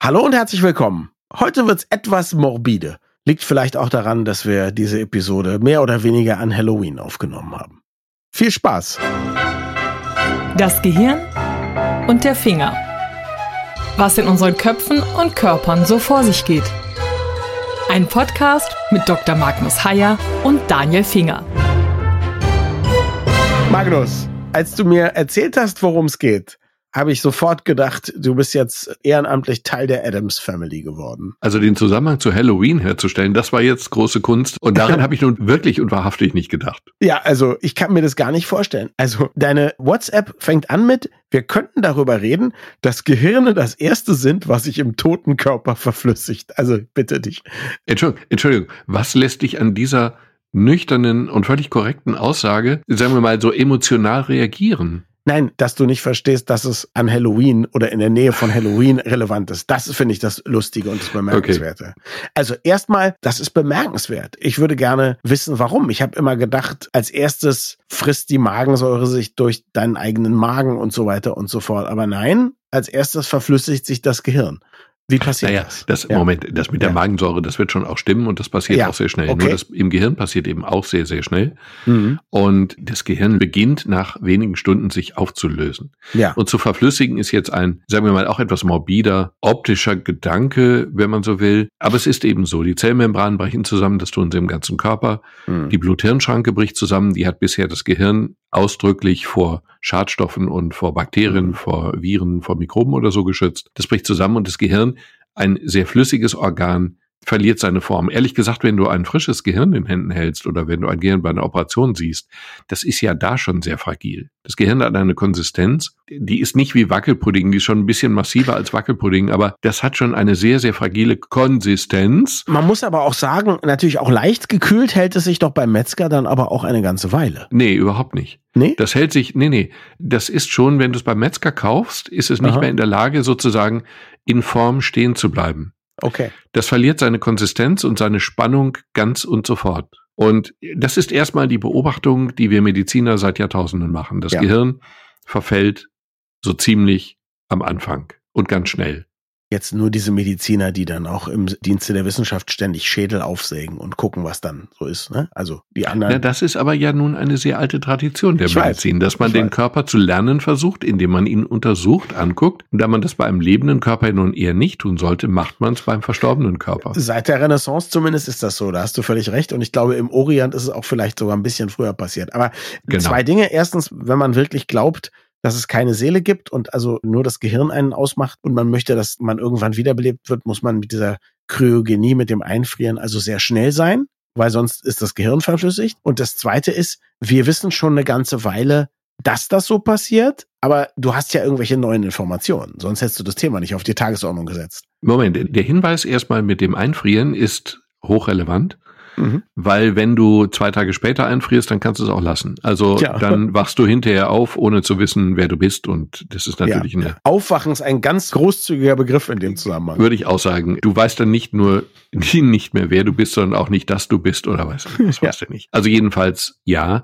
Hallo und herzlich willkommen. Heute wird's etwas morbide. Liegt vielleicht auch daran, dass wir diese Episode mehr oder weniger an Halloween aufgenommen haben. Viel Spaß! Das Gehirn und der Finger. Was in unseren Köpfen und Körpern so vor sich geht. Ein Podcast mit Dr. Magnus Heyer und Daniel Finger. Magnus, als du mir erzählt hast, worum es geht, habe ich sofort gedacht, du bist jetzt ehrenamtlich Teil der Addams Family geworden. Also den Zusammenhang zu Halloween herzustellen, das war jetzt große Kunst. Und daran habe ich nun wirklich und wahrhaftig nicht gedacht. Ja, also ich kann mir das gar nicht vorstellen. Also deine WhatsApp fängt an mit, wir könnten darüber reden, dass Gehirne das Erste sind, was sich im toten Körper verflüssigt. Also bitte dich. Entschuldigung, was lässt dich an dieser nüchternen und völlig korrekten Aussage, sagen wir mal, so emotional reagieren? Nein, dass du nicht verstehst, dass es an Halloween oder in der Nähe von Halloween relevant ist. Das finde ich das Lustige und das Bemerkenswerte. Okay. Also erstmal, das ist bemerkenswert. Ich würde gerne wissen, warum. Ich habe immer gedacht, als erstes frisst die Magensäure sich durch deinen eigenen Magen und so weiter und so fort. Aber nein, als erstes verflüssigt sich das Gehirn. Wie passiert das? Moment, das mit der Magensäure, das wird schon auch stimmen und das passiert auch sehr schnell. Okay. Nur das im Gehirn passiert eben auch sehr, sehr schnell. Mhm. Und das Gehirn beginnt nach wenigen Stunden sich aufzulösen. Ja. Und zu verflüssigen ist jetzt ein, sagen wir mal, auch etwas morbider, optischer Gedanke, wenn man so will. Aber es ist eben so, die Zellmembranen brechen zusammen, das tun sie im ganzen Körper. Mhm. Die Blut-Hirn-Schranke bricht zusammen, die hat bisher das Gehirn ausdrücklich vor Schadstoffen und vor Bakterien, vor Viren, vor Mikroben oder so geschützt. Das bricht zusammen und das Gehirn, ein sehr flüssiges Organ, verliert seine Form. Ehrlich gesagt, wenn du ein frisches Gehirn in Händen hältst oder wenn du ein Gehirn bei einer Operation siehst, das ist ja da schon sehr fragil. Das Gehirn hat eine Konsistenz, die ist nicht wie Wackelpudding, die ist schon ein bisschen massiver als Wackelpudding, aber das hat schon eine sehr, sehr fragile Konsistenz. Man muss aber auch sagen, natürlich auch leicht gekühlt hält es sich doch beim Metzger dann aber auch eine ganze Weile. Nee, überhaupt nicht. Nee? Das hält sich, das ist schon, wenn du es beim Metzger kaufst, ist es nicht mehr in der Lage, sozusagen in Form stehen zu bleiben. Okay. Das verliert seine Konsistenz und seine Spannung ganz und sofort. Und das ist erstmal die Beobachtung, die wir Mediziner seit Jahrtausenden machen. Das Gehirn verfällt so ziemlich am Anfang und ganz schnell. Jetzt nur diese Mediziner, die dann auch im Dienste der Wissenschaft ständig Schädel aufsägen und gucken, was dann so ist, ne? Also die anderen. Ja, das ist aber ja nun eine sehr alte Tradition der Medizin, dass man den Körper zu lernen versucht, indem man ihn untersucht, anguckt. Und da man das bei einem lebenden Körper nun eher nicht tun sollte, macht man es beim verstorbenen Körper. Seit der Renaissance zumindest ist das so, da hast du völlig recht. Und ich glaube, im Orient ist es auch vielleicht sogar ein bisschen früher passiert. Aber Zwei Dinge. Erstens, wenn man wirklich glaubt, dass es keine Seele gibt und also nur das Gehirn einen ausmacht und man möchte, dass man irgendwann wiederbelebt wird, muss man mit dieser Kryogenie, mit dem Einfrieren also sehr schnell sein, weil sonst ist das Gehirn verflüssigt. Und das Zweite ist, wir wissen schon eine ganze Weile, dass das so passiert, aber du hast ja irgendwelche neuen Informationen, sonst hättest du das Thema nicht auf die Tagesordnung gesetzt. Moment, der Hinweis erstmal mit dem Einfrieren ist hochrelevant. Weil wenn du 2 Tage später einfrierst, dann kannst du es auch lassen. Also dann wachst du hinterher auf, ohne zu wissen, wer du bist. Und das ist natürlich Aufwachen ist ein ganz großzügiger Begriff in dem Zusammenhang. Würde ich auch sagen. Du weißt dann nicht mehr, wer du bist, sondern auch nicht, dass du bist oder was weißt du nicht. Also jedenfalls,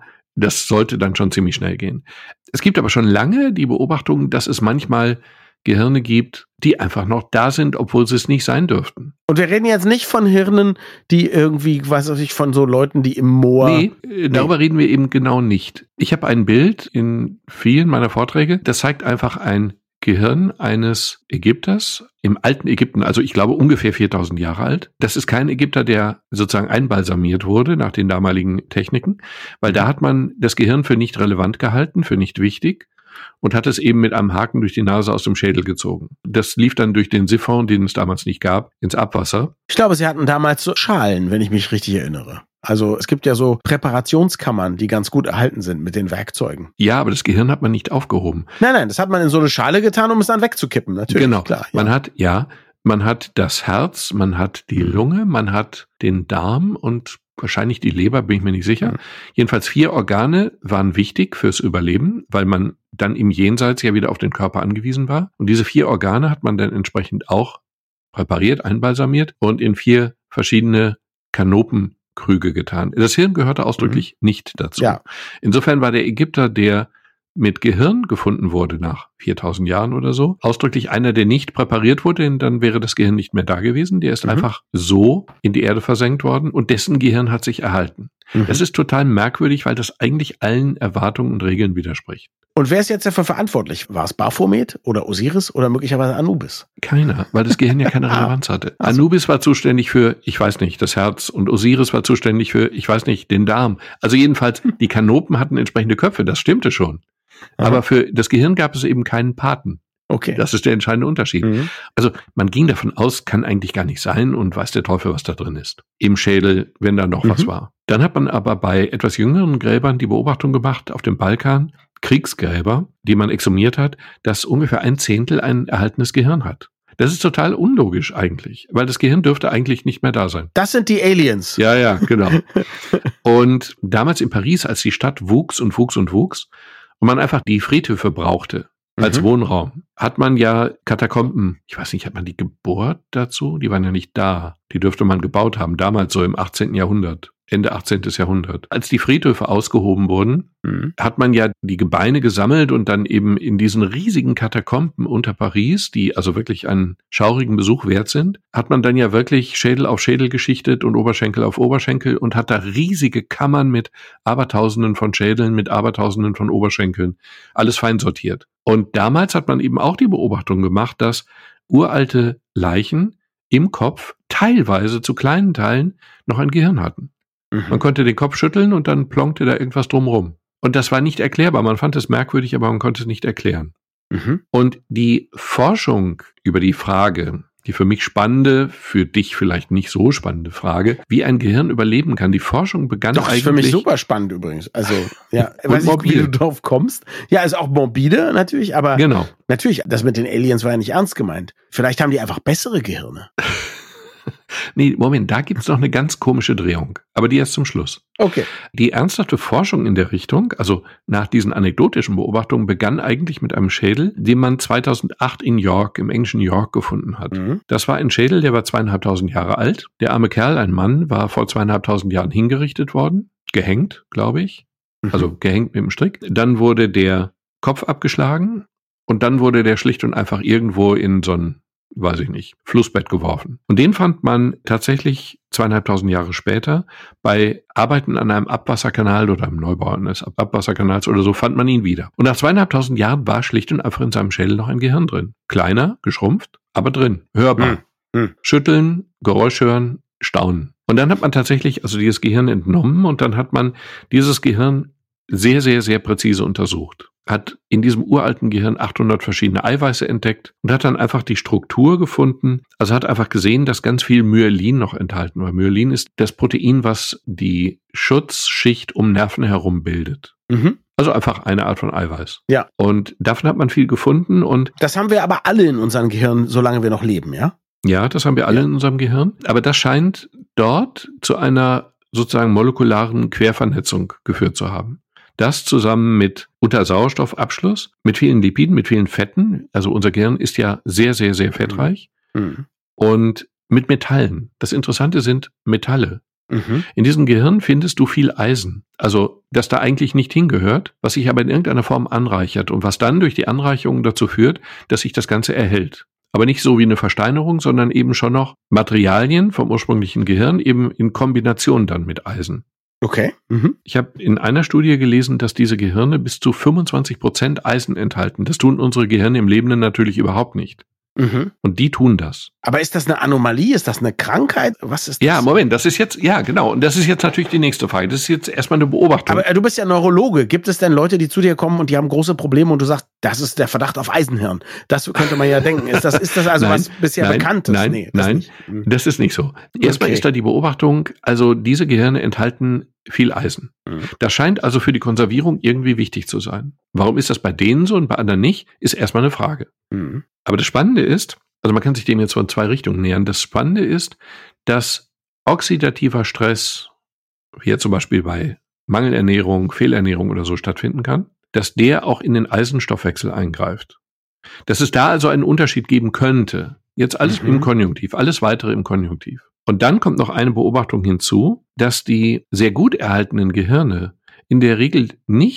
das sollte dann schon ziemlich schnell gehen. Es gibt aber schon lange die Beobachtung, dass es manchmal Gehirne gibt, die einfach noch da sind, obwohl sie es nicht sein dürften. Und wir reden jetzt nicht von Hirnen, die irgendwie, von so Leuten, die im Moor... Nee, darüber reden wir eben genau nicht. Ich habe ein Bild in vielen meiner Vorträge, das zeigt einfach ein Gehirn eines Ägypters im alten Ägypten, also ich glaube ungefähr 4000 Jahre alt. Das ist kein Ägypter, der sozusagen einbalsamiert wurde nach den damaligen Techniken, weil da hat man das Gehirn für nicht relevant gehalten, für nicht wichtig. Und hat es eben mit einem Haken durch die Nase aus dem Schädel gezogen. Das lief dann durch den Siphon, den es damals nicht gab, ins Abwasser. Ich glaube, sie hatten damals so Schalen, wenn ich mich richtig erinnere. Also es gibt ja so Präparationskammern, die ganz gut erhalten sind mit den Werkzeugen. Ja, aber das Gehirn hat man nicht aufgehoben. Nein, das hat man in so eine Schale getan, um es dann wegzukippen, natürlich. Genau, klar. Man hat das Herz, man hat die Lunge, man hat den Darm und wahrscheinlich die Leber, bin ich mir nicht sicher. Jedenfalls 4 Organe waren wichtig fürs Überleben, weil man dann im Jenseits ja wieder auf den Körper angewiesen war. Und diese 4 Organe hat man dann entsprechend auch präpariert, einbalsamiert und in 4 verschiedene Kanopenkrüge getan. Das Hirn gehörte ausdrücklich nicht dazu. Ja. Insofern war der Ägypter, der mit Gehirn gefunden wurde nach 4000 Jahren oder so, ausdrücklich einer, der nicht präpariert wurde, denn dann wäre das Gehirn nicht mehr da gewesen. Der ist einfach so in die Erde versenkt worden und dessen Gehirn hat sich erhalten. Das ist total merkwürdig, weil das eigentlich allen Erwartungen und Regeln widerspricht. Und wer ist jetzt dafür verantwortlich? War es Baphomet oder Osiris oder möglicherweise Anubis? Keiner, weil das Gehirn ja keine Relevanz hatte. Anubis war zuständig für, ich weiß nicht, das Herz und Osiris war zuständig für, ich weiß nicht, den Darm. Also jedenfalls, die Kanopen hatten entsprechende Köpfe, das stimmte schon. Aber für das Gehirn gab es eben keinen Paten. Okay. Das ist der entscheidende Unterschied. Also man ging davon aus, kann eigentlich gar nicht sein und weiß der Teufel, was da drin ist. Im Schädel, wenn da noch was war. Dann hat man aber bei etwas jüngeren Gräbern die Beobachtung gemacht, auf dem Balkan, Kriegsgräber, die man exhumiert hat, dass ungefähr 1/10 ein erhaltenes Gehirn hat. Das ist total unlogisch eigentlich, weil das Gehirn dürfte eigentlich nicht mehr da sein. Das sind die Aliens. Ja, genau. Und damals in Paris, als die Stadt wuchs und man einfach die Friedhöfe brauchte als Wohnraum, hat man ja Katakomben, ich weiß nicht, hat man die gebohrt dazu? Die waren ja nicht da. Die dürfte man gebaut haben, damals so im 18. Jahrhundert. Ende 18. Jahrhundert. Als die Friedhöfe ausgehoben wurden, hat man ja die Gebeine gesammelt und dann eben in diesen riesigen Katakomben unter Paris, die also wirklich einen schaurigen Besuch wert sind, hat man dann ja wirklich Schädel auf Schädel geschichtet und Oberschenkel auf Oberschenkel und hat da riesige Kammern mit Abertausenden von Schädeln, mit Abertausenden von Oberschenkeln, alles fein sortiert. Und damals hat man eben auch die Beobachtung gemacht, dass uralte Leichen im Kopf teilweise zu kleinen Teilen noch ein Gehirn hatten. Man konnte den Kopf schütteln und dann plonkte da irgendwas drumrum. Und das war nicht erklärbar. Man fand es merkwürdig, aber man konnte es nicht erklären. Und die Forschung über die Frage, die für mich spannende, für dich vielleicht nicht so spannende Frage, wie ein Gehirn überleben kann, die Forschung begann Doch, eigentlich... Doch, ist für mich super spannend übrigens. Also, ja, weiß nicht, wie du drauf kommst. Ja, ist auch morbide natürlich, aber genau. Natürlich, das mit den Aliens war ja nicht ernst gemeint. Vielleicht haben die einfach bessere Gehirne. Nee, Moment, da gibt's noch eine ganz komische Drehung, aber die erst zum Schluss. Okay. Die ernsthafte Forschung in der Richtung, also nach diesen anekdotischen Beobachtungen, begann eigentlich mit einem Schädel, den man 2008 in York, im englischen York, gefunden hat. Das war ein Schädel, der war 2500 Jahre alt. Der arme Kerl, ein Mann, war vor 2500 Jahren hingerichtet worden, gehängt, glaube ich, also gehängt mit dem Strick. Dann wurde der Kopf abgeschlagen und dann wurde der schlicht und einfach irgendwo in so ein, weiß ich nicht, Flussbett geworfen. Und den fand man tatsächlich 2500 Jahre später bei Arbeiten an einem Abwasserkanal oder einem Neubau eines Abwasserkanals oder so, fand man ihn wieder. Und nach 2500 Jahren war schlicht und einfach in seinem Schädel noch ein Gehirn drin. Kleiner, geschrumpft, aber drin. Hörbar. Schütteln, Geräusch hören, staunen. Und dann hat man tatsächlich also dieses Gehirn entnommen und dann hat man dieses Gehirn sehr, sehr, sehr präzise untersucht. Hat in diesem uralten Gehirn 800 verschiedene Eiweiße entdeckt und hat dann einfach die Struktur gefunden. Also hat einfach gesehen, dass ganz viel Myelin noch enthalten war. Myelin ist das Protein, was die Schutzschicht um Nerven herum bildet. Also einfach eine Art von Eiweiß. Ja. Und davon hat man viel gefunden. Und das haben wir aber alle in unserem Gehirn, solange wir noch leben, ja? Ja, das haben wir alle in unserem Gehirn. Aber das scheint dort zu einer sozusagen molekularen Quervernetzung geführt zu haben. Das zusammen mit unter Sauerstoffabschluss, mit vielen Lipiden, mit vielen Fetten, also unser Gehirn ist ja sehr, sehr, sehr fettreich, und mit Metallen. Das Interessante sind Metalle. In diesem Gehirn findest du viel Eisen, also das da eigentlich nicht hingehört, was sich aber in irgendeiner Form anreichert und was dann durch die Anreicherung dazu führt, dass sich das Ganze erhält. Aber nicht so wie eine Versteinerung, sondern eben schon noch Materialien vom ursprünglichen Gehirn eben in Kombination dann mit Eisen. Okay. Ich habe in einer Studie gelesen, dass diese Gehirne bis zu 25% Eisen enthalten. Das tun unsere Gehirne im Lebenden natürlich überhaupt nicht. Und die tun das. Aber ist das eine Anomalie? Ist das eine Krankheit? Was ist das? Ja, Moment, das ist jetzt, ja genau, und das ist jetzt natürlich die nächste Frage. Das ist jetzt erstmal eine Beobachtung. Aber du bist ja Neurologe. Gibt es denn Leute, die zu dir kommen und die haben große Probleme und du sagst, das ist der Verdacht auf Eisenhirn? Das könnte man ja denken. Ist das also nein, was bisher Bekanntes? Nein, das ist nicht so. Erstmal ist da die Beobachtung, also diese Gehirne enthalten viel Eisen. Das scheint also für die Konservierung irgendwie wichtig zu sein. Warum ist das bei denen so und bei anderen nicht, ist erstmal eine Frage. Aber das Spannende ist, also man kann sich dem jetzt von zwei Richtungen nähern. Das Spannende ist, dass oxidativer Stress, wie jetzt zum Beispiel bei Mangelernährung, Fehlernährung oder so stattfinden kann, dass der auch in den Eisenstoffwechsel eingreift. Dass es da also einen Unterschied geben könnte. Jetzt alles im Konjunktiv, alles weitere im Konjunktiv. Und dann kommt noch eine Beobachtung hinzu, dass die sehr gut erhaltenen Gehirne in der Regel nicht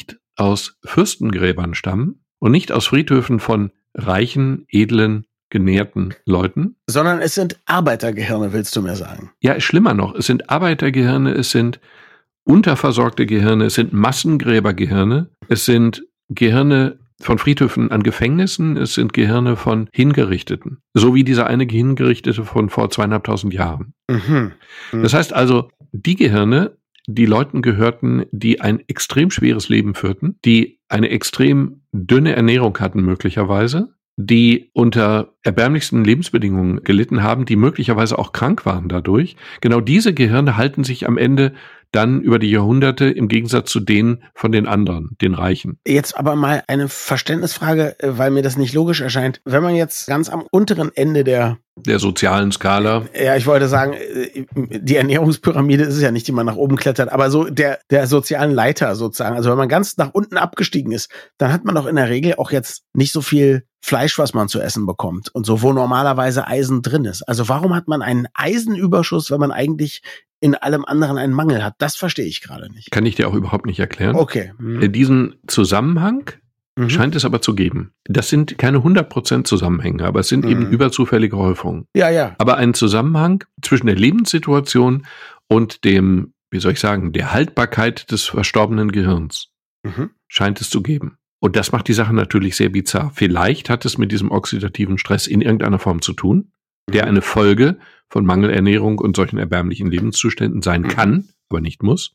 aus Fürstengräbern stammen und nicht aus Friedhöfen von reichen, edlen, genährten Leuten. Sondern es sind Arbeitergehirne, willst du mir sagen? Ja, schlimmer noch. Es sind Arbeitergehirne, es sind unterversorgte Gehirne, es sind Massengräbergehirne, es sind Gehirne von Friedhöfen an Gefängnissen, es sind Gehirne von Hingerichteten. So wie dieser eine Hingerichtete von vor 2.500 Jahren. Das heißt also, die Gehirne, die Leuten gehörten, die ein extrem schweres Leben führten, die eine extrem dünne Ernährung hatten möglicherweise, die unter erbärmlichsten Lebensbedingungen gelitten haben, die möglicherweise auch krank waren dadurch. Genau diese Gehirne halten sich am Ende dann über die Jahrhunderte im Gegensatz zu denen von den anderen, den Reichen. Jetzt aber mal eine Verständnisfrage, weil mir das nicht logisch erscheint. Wenn man jetzt ganz am unteren Ende der sozialen Skala. Ja, ich wollte sagen, die Ernährungspyramide ist es ja nicht, die man nach oben klettert, aber so der sozialen Leiter sozusagen. Also wenn man ganz nach unten abgestiegen ist, dann hat man doch in der Regel auch jetzt nicht so viel Fleisch, was man zu essen bekommt und so, wo normalerweise Eisen drin ist. Also warum hat man einen Eisenüberschuss, wenn man eigentlich in allem anderen einen Mangel hat? Das verstehe ich gerade nicht. Kann ich dir auch überhaupt nicht erklären. Okay. Diesen Zusammenhang scheint es aber zu geben. Das sind keine 100% Zusammenhänge, aber es sind eben überzufällige Häufungen. Ja. Aber ein Zusammenhang zwischen der Lebenssituation und dem, wie soll ich sagen, der Haltbarkeit des verstorbenen Gehirns scheint es zu geben. Und das macht die Sache natürlich sehr bizarr. Vielleicht hat es mit diesem oxidativen Stress in irgendeiner Form zu tun, der eine Folge von Mangelernährung und solchen erbärmlichen Lebenszuständen sein kann, aber nicht muss.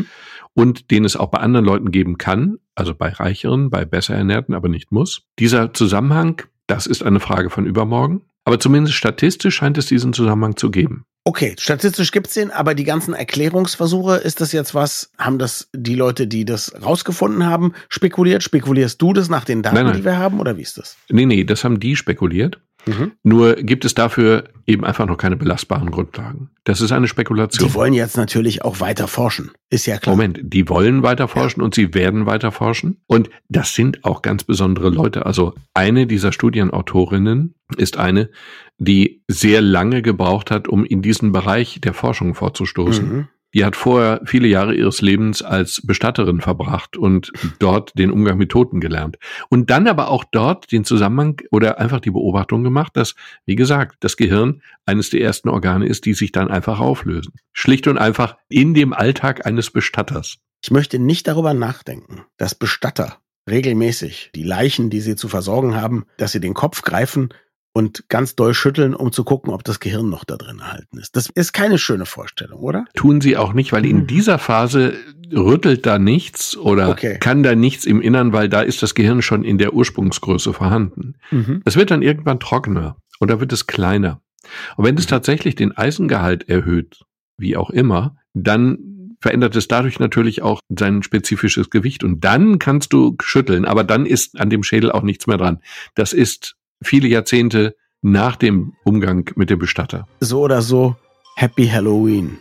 Und den es auch bei anderen Leuten geben kann, also bei Reicheren, bei besser Ernährten, aber nicht muss. Dieser Zusammenhang, das ist eine Frage von übermorgen. Aber zumindest statistisch scheint es diesen Zusammenhang zu geben. Okay, statistisch gibt's den, aber die ganzen Erklärungsversuche, ist das jetzt was, haben das die Leute, die das rausgefunden haben, spekuliert? Spekulierst du das nach den Daten, Nein. die wir haben, oder wie ist das? Nee, das haben die spekuliert. Nur gibt es dafür eben einfach noch keine belastbaren Grundlagen. Das ist eine Spekulation. Die wollen jetzt natürlich auch weiter forschen, ist ja klar. Moment, die wollen weiter forschen und sie werden weiter forschen. Und das sind auch ganz besondere Leute. Also eine dieser Studienautorinnen ist eine, die sehr lange gebraucht hat, um in diesen Bereich der Forschung vorzustoßen. Die hat vorher viele Jahre ihres Lebens als Bestatterin verbracht und dort den Umgang mit Toten gelernt. Und dann aber auch dort den Zusammenhang oder einfach die Beobachtung gemacht, dass, wie gesagt, das Gehirn eines der ersten Organe ist, die sich dann einfach auflösen. Schlicht und einfach in dem Alltag eines Bestatters. Ich möchte nicht darüber nachdenken, dass Bestatter regelmäßig die Leichen, die sie zu versorgen haben, dass sie den Kopf greifen und ganz doll schütteln, um zu gucken, ob das Gehirn noch da drin erhalten ist. Das ist keine schöne Vorstellung, oder? Tun sie auch nicht, weil in dieser Phase rüttelt da nichts oder kann da nichts im Innern, weil da ist das Gehirn schon in der Ursprungsgröße vorhanden. Es wird dann irgendwann trockener oder wird es kleiner. Und wenn es tatsächlich den Eisengehalt erhöht, wie auch immer, dann verändert es dadurch natürlich auch sein spezifisches Gewicht. Und dann kannst du schütteln, aber dann ist an dem Schädel auch nichts mehr dran. Das ist viele Jahrzehnte nach dem Umgang mit dem Bestatter. So oder so, Happy Halloween.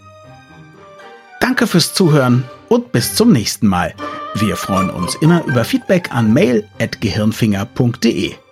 Danke fürs Zuhören und bis zum nächsten Mal. Wir freuen uns immer über Feedback an mail@gehirnfinger.de.